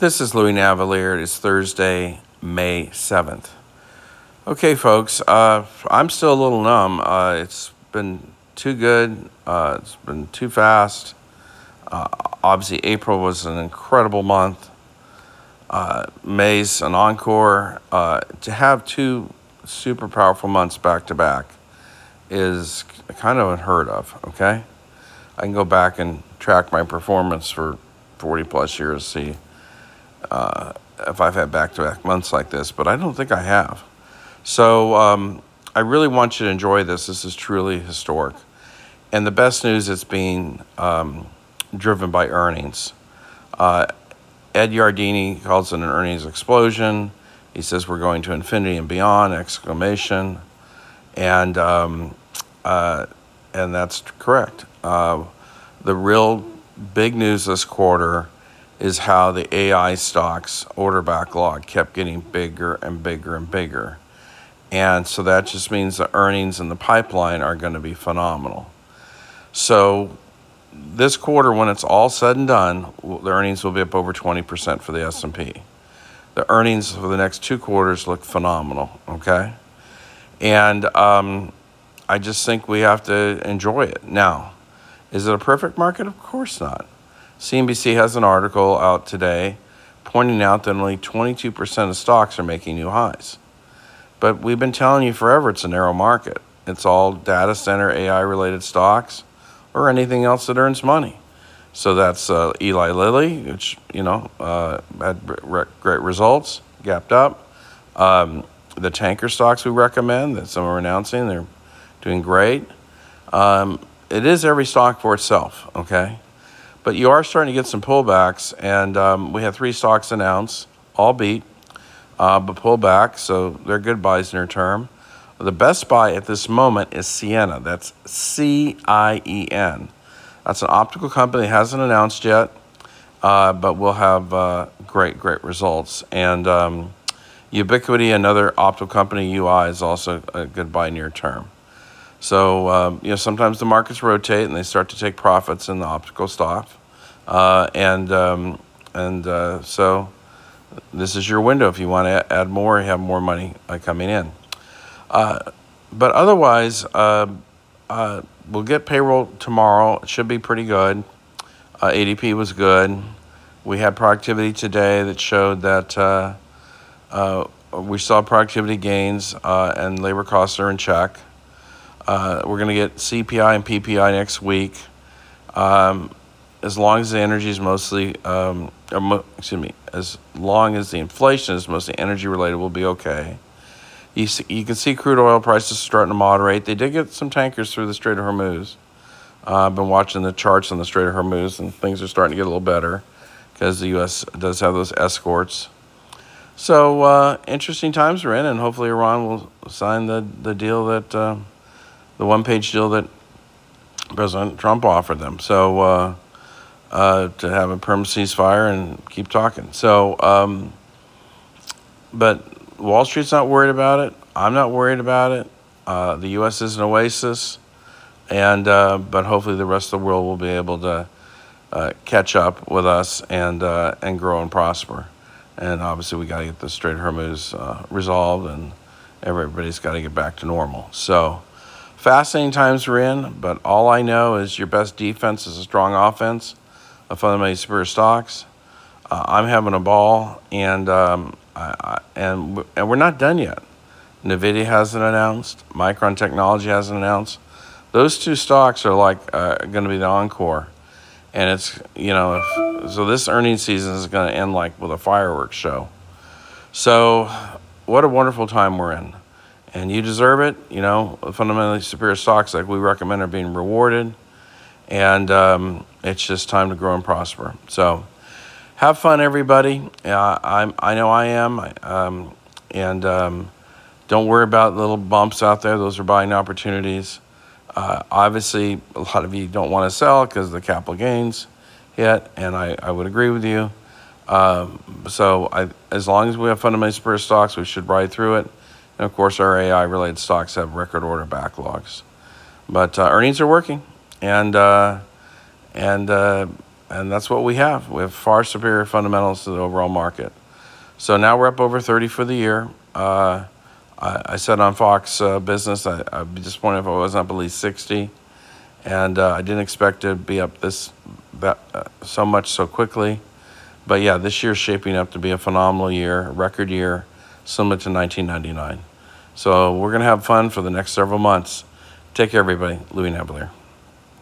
This is Louis Navalier. It's Thursday, May 7th. Okay, folks, I'm still a little numb. It's been too good. It's been too fast. Obviously, April was an incredible month. May's an encore. To have two super powerful months back to back is kind of unheard of, okay? I can go back and track my performance for 40 plus years, see if I've had back-to-back months like this, but I don't think I have. So I really want you to enjoy this. This is truly historic. And the best news, it's being driven by earnings. Ed Yardeni calls it an earnings explosion. He says we're going to infinity and beyond, exclamation. And that's correct. The real big news this quarter is how the AI stocks order backlog kept getting bigger and bigger and bigger. And so that just means the earnings in the pipeline are going to be phenomenal. So this quarter, when it's all said and done, the earnings will be up over 20% for the S&P. The earnings for the next 2 quarters look phenomenal, okay? And I just think we have to enjoy it. Now, is it a perfect market? Of course not. CNBC has an article out today pointing out that only 22% of stocks are making new highs. But we've been telling you forever it's a narrow market. It's all data center, AI-related stocks or anything else that earns money. So that's Eli Lilly, which, had great results, gapped up. The tanker stocks we recommend that some are announcing, they're doing great. It is every stock for itself, okay? But you are starting to get some pullbacks, and we have 3 stocks announced, all beat, but pull back, so they're good buys near term. The best buy at this moment is Ciena. That's C-I-E-N. That's an optical company, hasn't announced yet, but will have great results. And Ubiquity, another optical company, UI, is also a good buy near term. So, sometimes the markets rotate and they start to take profits in the optical stock. So this is your window if you want to add more, you have more money coming in. But otherwise, we'll get payroll tomorrow. It should be pretty good. ADP was good. We had productivity today that showed that we saw productivity gains and labor costs are in check. We're going to get CPI and PPI next week. As long as the energy is mostly, as long as the inflation is mostly energy related, we'll be okay. You can see crude oil prices starting to moderate. They did get some tankers through the Strait of Hormuz. I've been watching the charts on the Strait of Hormuz, and things are starting to get a little better because the U.S. does have those escorts. So interesting times we're in, and hopefully Iran will sign the deal that the one-page deal that President Trump offered them. So to have a permanent ceasefire and keep talking. So, but Wall Street's not worried about it. I'm not worried about it. The U.S. is an oasis, and but hopefully the rest of the world will be able to catch up with us and grow and prosper. And obviously we got to get the Strait of Hormuz resolved, and everybody's got to get back to normal. So fascinating times we're in, but all I know is your best defense is a strong offense of fundamentally superior stocks. I'm having a ball, and we're not done yet. NVIDIA hasn't announced. Micron Technology hasn't announced. Those 2 stocks are going to be the encore. And it's, so this earnings season is going to end with a fireworks show. So what a wonderful time we're in. And you deserve it. Fundamentally superior stocks like we recommend are being rewarded. And it's just time to grow and prosper. So have fun, everybody. I know I am. Don't worry about little bumps out there. Those are buying opportunities. Obviously, a lot of you don't want to sell because of the capital gains hit, and I would agree with you. As long as we have fundamentally superior stocks, we should ride through it. And, of course, our AI-related stocks have record order backlogs. But earnings are working, and And that's what we have. We have far superior fundamentals to the overall market. So now we're up over 30 for the year. I said on Fox Business, I'd be disappointed if I wasn't up at least 60. And I didn't expect to be up so much so quickly. But yeah, this year's shaping up to be a phenomenal year, a record year, similar to 1999. So we're going to have fun for the next several months. Take care, everybody. Louis Navellier.